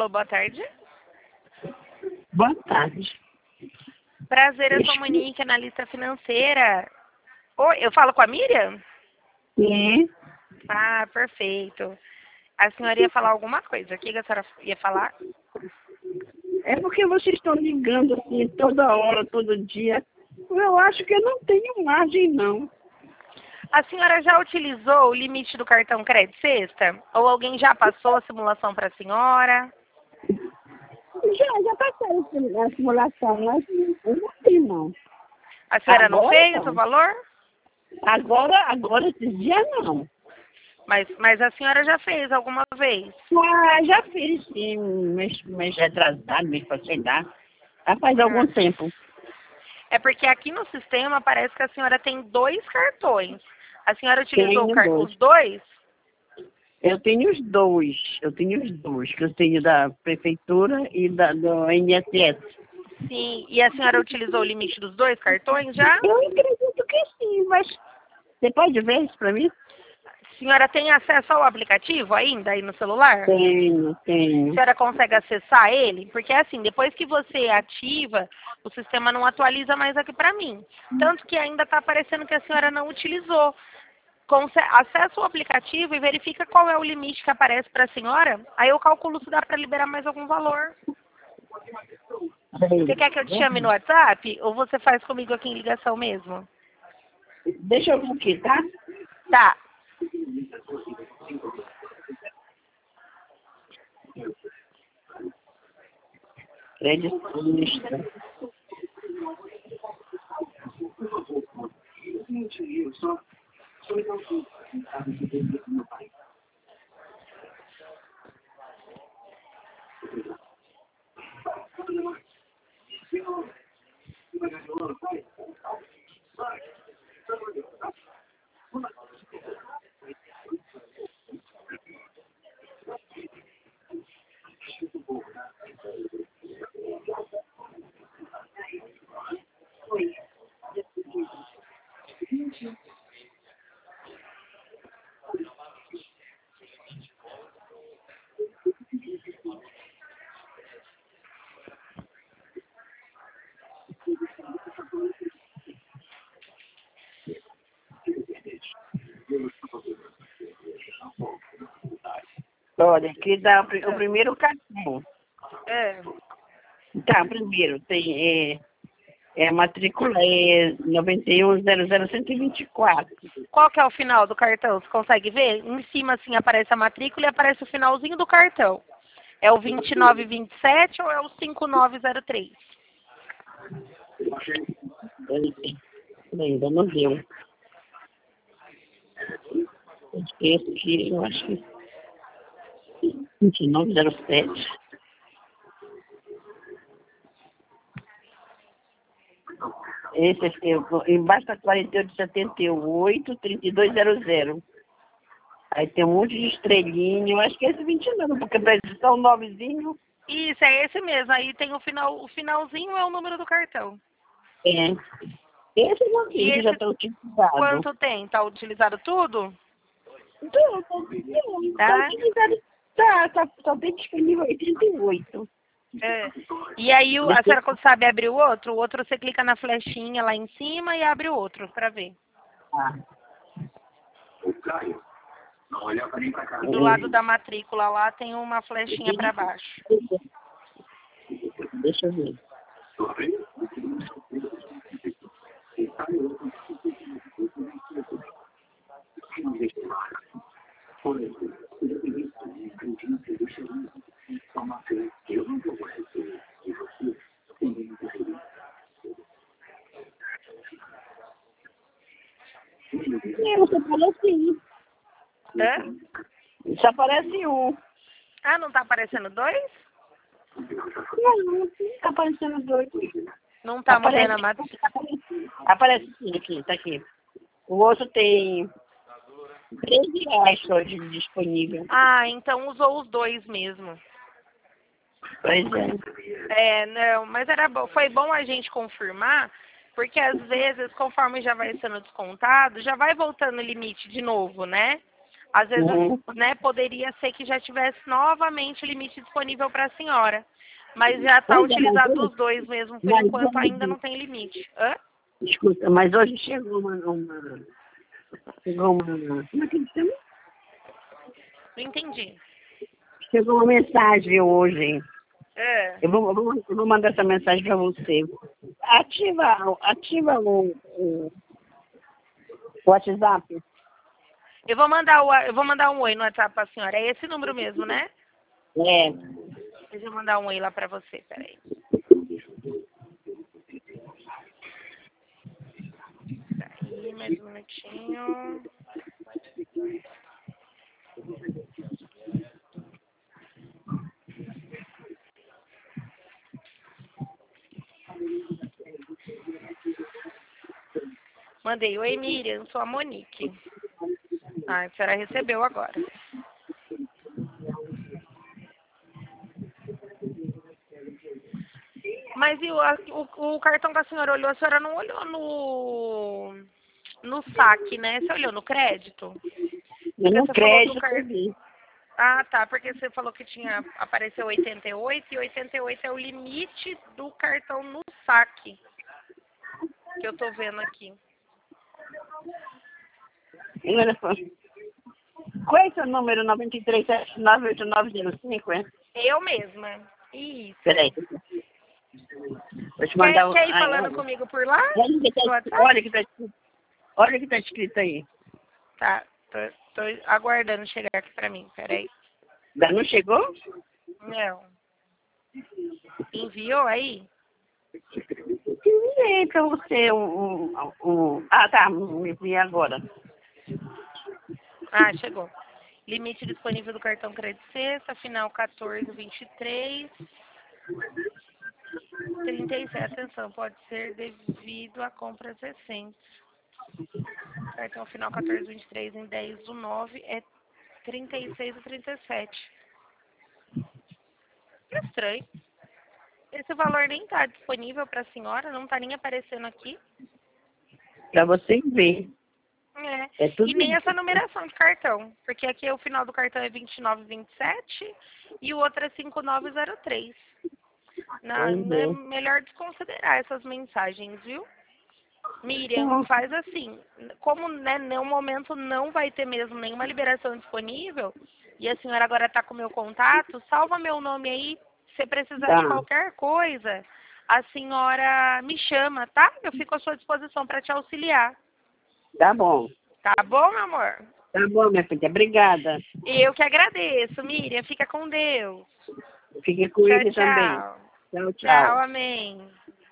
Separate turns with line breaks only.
Alô, boa tarde.
Boa tarde.
Prazer, eu sou Monique, analista financeira. Oi, eu falo com a Miriam?
Sim.
Ah, perfeito. A senhora ia falar alguma coisa. O que a senhora ia falar?
É porque vocês estão ligando assim toda hora, todo dia. Eu acho que eu não tenho margem, não.
A senhora já utilizou o limite do cartão Crédito Sexta? Ou alguém já passou a simulação para a senhora?
Já passei a simulação, mas eu não tenho, não.
A senhora não
Agora,
fez
não.
o valor?
Agora, esses dias, não.
Mas a senhora já fez alguma vez?
Ah, já fiz, sim, mês retrasado, mês pra sei lá. Já faz algum tempo.
É porque aqui no sistema parece que a senhora tem 2 cartões. A senhora utilizou
Tenho dois.
os dois?
Eu tenho os dois. Que eu tenho da prefeitura e do INSS.
Sim. E a senhora utilizou o limite dos 2 cartões já?
Eu acredito que sim, mas você pode ver isso pra mim?
A senhora tem acesso ao aplicativo ainda aí no celular?
Tenho.
A senhora consegue acessar ele? Porque assim, depois que você ativa, o sistema não atualiza mais aqui para mim. Tanto que ainda está aparecendo que a senhora não utilizou. Acessa o aplicativo e verifica qual é o limite que aparece para a senhora. Aí eu calculo se dá para liberar mais algum valor. Você quer que eu te chame no WhatsApp? Ou você faz comigo aqui em ligação mesmo?
Deixa eu ver aqui, tá?
Tá.
Crédito Sexta. Olha, aqui dá o primeiro cartão.
É.
Tá, primeiro tem a matrícula 9100124.
Qual que é o final do cartão? Você consegue ver? Em cima, assim, aparece a matrícula e aparece o finalzinho do cartão. É o 2927 ou é o 5903?
Ainda não deu. Esse aqui, eu acho que 2907. Esse aqui, embaixo está 4878 3200. Aí tem um monte de estrelinha. Eu acho que é esse 29, porque para eles são novezinho.
Isso, é esse mesmo. Aí tem o finalzinho é o número do cartão.
É. Esse não
E
tem, que já
esse
está utilizado.
quanto tem? Tá utilizado tudo?
Tá utilizado. Tá, só tem disponível aí 38.
É. E aí a senhora sabe abrir o outro? O outro você clica na flechinha lá em cima e abre o outro para ver. Do lado da matrícula lá tem uma flechinha para baixo.
Deixa eu ver. Só aparece um.
Hã?
Só aparece um.
Ah, não tá aparecendo 2?
Não tá aparecendo dois.
Não tá
Aparece,
mudando a matrícula.
aparece sim, aqui, tá aqui. O outro tem R$ 13 só disponível.
Ah, então usou os 2 mesmo.
Pois é.
É, não, mas foi bom a gente confirmar, porque às vezes, conforme já vai sendo descontado, já vai voltando o limite de novo, né? Às vezes, né, poderia ser que já tivesse novamente limite disponível para a senhora. Mas já está utilizado os dois mesmo, por enquanto ainda não tem limite. Hã?
Escuta, mas hoje chegou uma como é que chama?
Não entendi.
Chegou uma mensagem hoje.
É.
Eu vou mandar essa mensagem para você. Ativa o WhatsApp.
Eu vou mandar um oi no WhatsApp para a senhora. É esse número mesmo, né?
É.
Deixa eu mandar um oi lá para você, peraí. Peraí, mais um minutinho. Mandei. Oi, Miriam, sou a Monique. Ah, a senhora recebeu agora. Mas e o cartão que a senhora olhou, a senhora não olhou no saque, né? Você olhou no crédito?
No crédito.
Ah, tá, porque você falou que apareceu 88 e 88 é o limite do cartão no saque. Que eu tô vendo aqui.
Qual é o seu número? 93798905, é?
Eu mesma. Isso.
Peraí. Vou te mandar
Quer ir falando comigo por lá?
Olha o que tá escrito aí.
Tá, tô aguardando chegar aqui pra mim, peraí.
Ainda não chegou?
Não. Enviou aí?
Enviei pra você Ah, tá, me enviei agora.
Ah, chegou. Limite disponível do cartão crédito sexta, final 1423. 37, atenção, pode ser devido a compras recentes. Cartão final 1423 em 10/9 é 36 e 37. Que estranho. Esse valor nem está disponível para a senhora, não está nem aparecendo aqui.
Pra você ver.
É tudo e nem isso. Essa numeração de cartão, porque aqui o final do cartão é 2927 e o outro é 5903. Não é melhor desconsiderar essas mensagens, viu? Miriam, faz assim, como né, no momento não vai ter mesmo nenhuma liberação disponível, e a senhora agora está com o meu contato, salva meu nome aí, se precisar de qualquer coisa, a senhora me chama, tá? Eu fico à sua disposição para te auxiliar.
Tá bom.
Tá bom, meu amor?
Tá bom, minha filha, obrigada.
Eu que agradeço, Miriam, fica com Deus.
Fique com ele também. Tchau, tchau.
Tchau, amém.